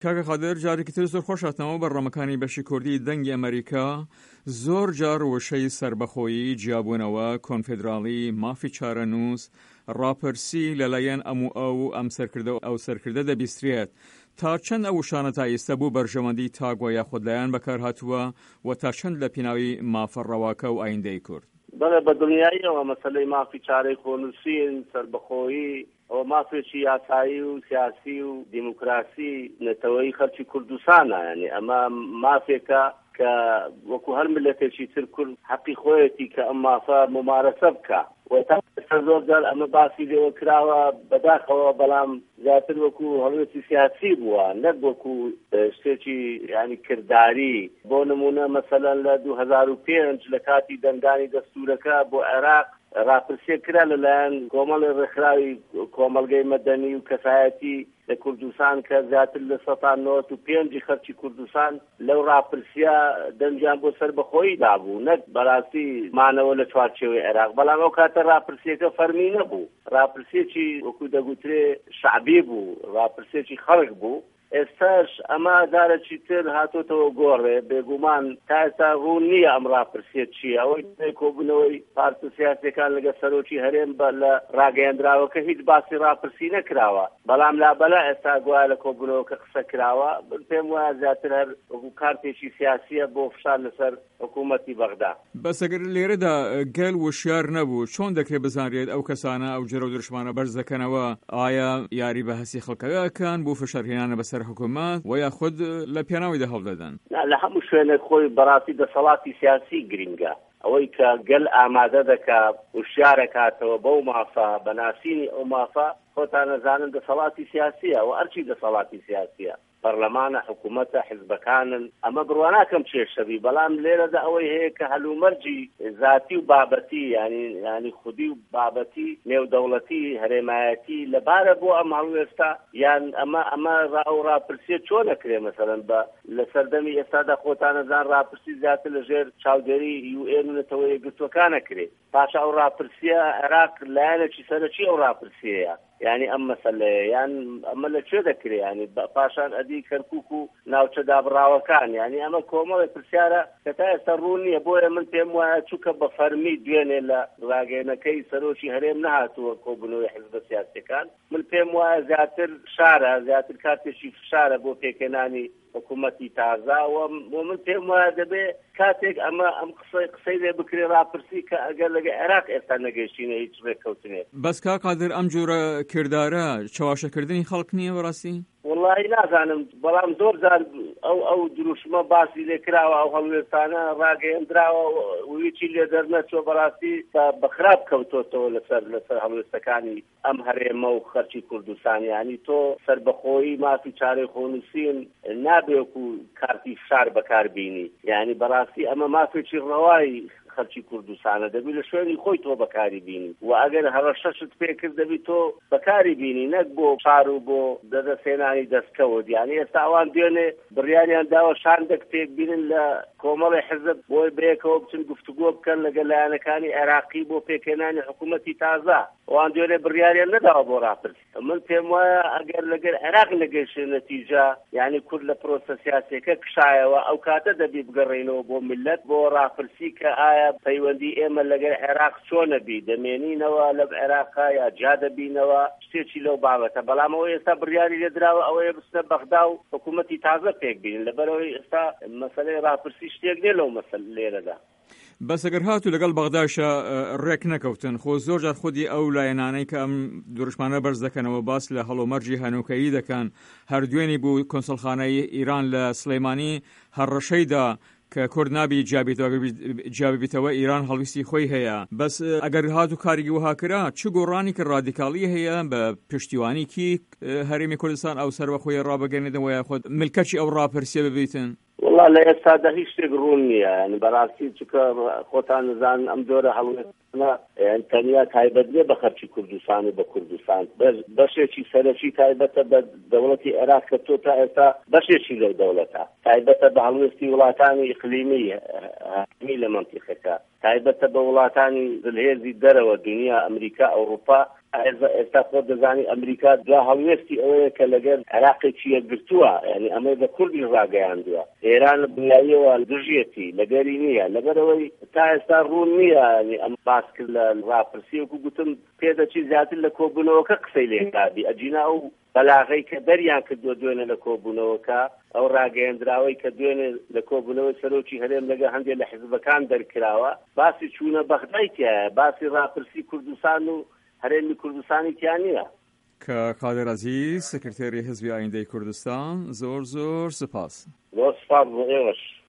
کاکە قادر جارێکی تر زۆر خۆشاتنەوە بەڕێمەکانی بەشی کوردی دەنگی ئەمریکا زۆر جار وشەی سربەخۆیی جیابوونەوە کۆنفدراڵی مافی چارەنووس ڕاپرسی لەلایەن ئەم سەرکردە و ئەو سەرکردە دەبیسترێت تا چەند ئەو وشانە تا ئێستا بوو بەرژەوەندی تاگوە یاخود لایەن بەکار هاتووە و تا چەند لە پێناوی مافە ڕەواکە و ئایندەی کورد بەڵێ بە دنیاییەوە مەسەلەی مافی چارەی کۆنووسین سربەخۆیی ئەوە مافێکی یاسایی و سیاسی و دیموکراسی نەتەوەی خەڵکی کوردستانە یعنی ئەمە مافێکە کە وەکو هەر ملەتێکی تر کورد حەقی خۆیەتی کە ئەم مافە ممارەسە بکە زۆر جار ئەمە باسی لێوە کراوە بەداخەوە بەڵام زیاتر وەکو هەڵوێتی سیاسی بووە نەک وەکو شتێکی ینی کردداری بۆ نمونە مەسەلەن لە 2005 لە کاتی دەنگانی دەستورەکە بۆ عێراق ڕاپرسیە کرا لەلایەن کۆمەڵی ڕێکخراوی کۆمەلگەی مەدەنی و کەسایەتی لە کوردستان کە زیاتر لە 95 خەڵکی کوردستان لەو ڕاپرسیە دەنگیان بۆ سەربەخۆیی دابوو نەک بەڕاستی مانەوە لە چوارچێوەی عێراق بەڵام ئەو کاتە ڕاپرسیەکە فەرمی نەبوو ڕاپرسیەکی وەکو دەگوترێ شعبی بوو ڕاپرسیەکی خەڵک بوو ئێستاش ئەمە دارەکی تر هاتۆتەوە گۆڕێ بێگومان تا ئێستا ڕوون نییە ئەم ڕاپرسیەت چییە ئەوەی کۆبوونەوەی پارتە سیاسیەکان لەگە سەرۆکی هەرێم بە لە ڕاگەیەندراوەکە هیچ باسی ڕاپرسی نەکراوە بەڵام لابەلا ئێستا گوایە لە کۆبوونەوەکە قسە کراوە پێم وایە زیاتر هەر وەکو کارتێکی سیاسیە بۆ فشار لەسەر حکوومەتی بەغدا بەس ئەگەر لێرەدا گەل وشیار نەبوو چۆن دەکرێت بزانرێت ئەو کەسانە ئەو جەرە و درشمانە بەرز دەکەنەوە ئایا یاری بە هەسی خەڵکەکان بۆ فشارهێنانە بەسەر حکوومەت و یاخود لە پێناوی دەهەڵ دەدەن لە هەموو شوێنێک خۆی بەڕاستی دەسەڵاتی سیاسی گرنگە ئەوەی کە گەل ئامادە دەکات وشیارەکاتەوە بەو مافە بەناسینی ئەو مافە خۆتان نەزانن دەسەڵاتی سیاسیە و ئەرچی دەسەڵاتی سیاسیە پەرلەمانە حکوومەتە حیزبەکانن ئەمە بڕواناکەم چێشەبی بەڵام لێرەدا ئەوەی هەیە کە هەلومەرجی ذاتی و بابەتی ینی خودی و بابەتی نێودەوڵەتی هەرێمایەتی لەبارە بۆ ئەم هەڵوێستا یان ئەمە ڕاپرسیە چۆن نەکرێ مەسەڵەن بە لە سەردەمی ئێستادا خۆتان نەزان ڕاپرسی زیاتر لەژێر چاودێری UN و نەتەوە یەکگرتووەکان نەکرێ پاشا ئەو ڕاپرسیە عێراق لایەنێکی سەرەکی ئەو ڕاپرسیەیە یعنی ئەم مەسەلەیە یان ئەمە لەکوێ دەکرێ ینی پاشان ئەدی کەرکووک و ناوچە دابڕاوەکان یعنی ئەمە کۆمەڵی پرسیارە کە تا ئێستا ڕوون نییە بۆیە من پێم وایە چووکە بە فەرمی دوێنێ لە ڕاگەیەنەکەی سەرۆکی هەرێم نەهاتووە کۆبوونەوەی حیزبە سیاسیەکان من پێم وایە زیاتر شارە زیاتر کاتێکی فشارە بۆ پێکێنانی حکوومەتی تازە و من پێم وایە دەبێ کاتێک ئەم قسەی لێ بکرێ ڕاپرسی کە ئەگەر لەگە عێراق ئێستا نەگەیشتینە هیچ ڕێککەوتنێت بەس کا قادر ئەم جۆرە کردارە چاواشەکردنی خەڵک نییە بەڕاستی والله نازانم بەڵام زۆر جار ئەو دروشمە باسی لێکراوە ئەو هەڵوێستانە ڕاگەیەندراوە ویچی لێ دەرنەچوە بەڕاستی بەخراپ کەوتۆتەوە لەسەر هەڵوێستەکانی ئەم هەرێمە و خەرکی کوردستان ینی تۆ سەربەخۆیی مافی چارەی خۆنووسین نابێکو کارتی فشار بەکاربینی یعنی بەڕاستی ئەمە مافێکی ڕەوای خەرکی کوردستانە دەبی لە شوێنی خۆی تۆ بەکاری بینی و ئەگەر هەڕەشەشت پێ کرد دەبی تۆ بەکاری بینی نەک بۆ شار و بۆ دەدەسێنانی دەستکەوت یعنی ئێستا ئەوان دوێنێ بڕیاریان داوە شاندێک پێک بینن لە کۆمەڵی حزب بۆی بەیەکەوە بچن گفتوگۆ بکەن لەگەڵ لایەنەکانی عێراقی بۆ پێکێنانی حکوومەتی تازە ئەوان دوێنێ بڕیاریان نەداوە بۆ ڕاپرسی من پێم وایە ئەگەر لەگەر عێراق نەگەیشتە نەتیجە یعنی کورد لە پرۆسە سیاسیەکە کشایەوە ئەو کاتە دەبی بگەڕێنەوە بۆ ملت بۆ ڕاپرسی کە ئایا پەیوەندی ئێمە لەگەر عێراق چۆنە بی دەمێنینەوە لە عێراقا یا جا دەبینەوە شتێکی لەو بابەتە بەڵام ئەوە ئێستا بڕیاری لێدراوە ئەوەیە بستە بەغدا و حکوومەتی تازە پێک بین لەبەرەوەی ئێستا مەسەلەی ڕاپرسی شتێک نێ لەو مەسەل لێرەدا بەس ئەگەر هاتوو لەگەڵ بەغداشە ڕێک نەکەوتن خۆ زۆر جار خودی ئەو لایەنانەی کە ئەم دروشمانە بەرز دەکەنەوە باس لە هەڵومەرجی هەنوکەیی دەکەن هەر دوێنی بوو کۆنسڵخانەی ئیران لە سلەیمانی هەڕەشەیدا کە کورد نابی جیابێتەوە ئیران هەڵویستی خۆی هەیە بەس ئەگەر هاتوو کارێکی وها کرا چ گۆڕانی کە ڕادیکاڵی هەیە بە پشتیوانیکی هەرێمی کوردستان ئەو سەربەخۆیی ڕابگەنێتەوە یاخود ملکەچی ئەو ڕاپرسیە ببیتن والله لە ئێستادا هیچ شتێک ڕوون نییە ینی بەڕاستی چکە خۆتان نزان ئەم جۆرە هەڵوێستانە تەنیا تایبەت نیە بە خەرکی کوردستان و بە کوردستان بەشێکی سەرەکی تایبەتە بە دەوڵەتی عێراق کە تۆ تا ئێستا بەشێکی لەو دەوڵەتە تایبەتە بە هەڵوێستی وڵاتانی ئیقلیمی لە مەنتیقەکە تایبەتە بە وڵاتانی دڵهێزی دەرەوە دنیا ئەمریکا ئەوروپا ئێستا خۆ دەزانی ئەمریکا دوا هەڵوێستی ئەوەیە کە لەگەر عێراقێکی یەکگرتووە، یعنی ئەمە بە کوردی ڕاگەیاندووە. ئێران لە بنیاییەوە دژیەتی لەگەری نییە، لەبەرەوەی تا ئێستا ڕوون نییە ینی ئەم باس کرد لە ڕاپرسی وەکو گوتم پێدەچی زیاتر لە کۆبوونەوەکە قسەی لێکادی ئەجینا ئەو بەلاغەی کە دەریان کردووە دوێنێ لە کۆبوونەوەکە، ئەو ڕاگەیەندراوەی کە دوێنێ لە کۆبوونەوەی سەرۆکی هەرێم لەگە هەندێک لە حیزبەکان دەرکراوە، باسی چوونە بەغدای تایە، باسی ڕاپرسی کوردستان و هەرێمی کوردستانی تیان نییە. کە قادر عەزیز سکرتێری حزبی ئایندەی کوردستان، زۆر زۆر سپاس. زۆر سپاس بۆ ئێوەش.